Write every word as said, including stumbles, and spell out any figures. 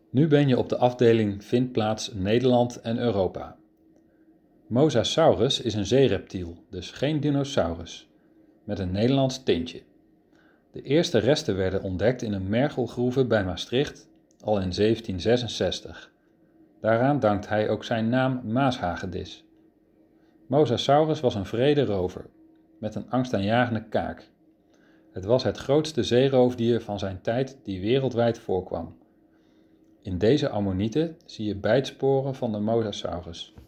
Nu ben je op de afdeling Vindplaats Nederland en Europa. Mosasaurus is een zeereptiel, dus geen dinosaurus, met een Nederlands tintje. De eerste resten werden ontdekt in een mergelgroeve bij Maastricht al in zeventien zesenzestig. Daaraan dankt hij ook zijn naam Maashagedis. Mosasaurus was een wrede rover, met een angstaanjagende kaak. Het was het grootste zeeroofdier van zijn tijd die wereldwijd voorkwam. In deze ammonieten zie je bijtsporen van de Mosasaurus.